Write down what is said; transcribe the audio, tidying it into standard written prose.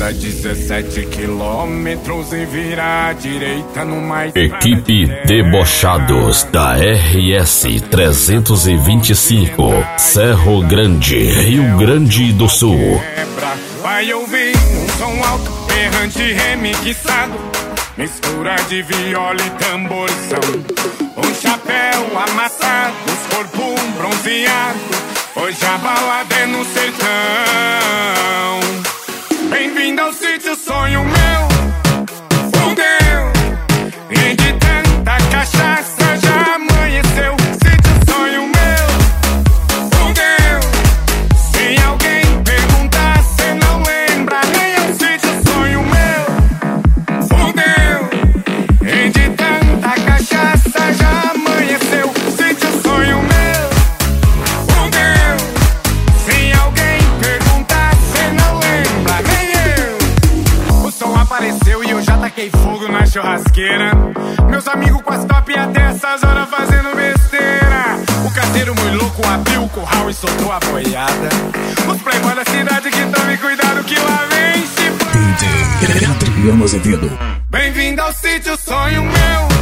anda 17 quilômetros e vira à direita no mais. Equipe Debochados da RS 325, Cerro Grande, Rio Grande do Sul. Vai ouvir um som alto, errante remixado, mistura de viola e tamborzão. Um chapéu amassado, os corpos bronzeados, hoje a balada é no sertão. Bem-vindo ao sítio, sonho meu. Fudeu, e de tanta cachaça já amanheceu. Sítio, sonho meu. Fudeu, se alguém perguntar, cê não lembra nem é um sítio, sonho meu. Fudeu, e de tanta cachaça já amanheceu. Sítio, sonho meu. Fudeu, se alguém perguntar, cê não lembra nem eu. O som apareceu e eu já taquei fogo na churrasqueira. Meus amigos com as top até essas horas fazendo besteira. O caseiro muito louco abriu o curral e soltou a boiada. Os playboys da cidade que tomem cuidado que lá vem chibata. DJ Adriano Azevedo. Bem-vindo ao sítio, sonho meu.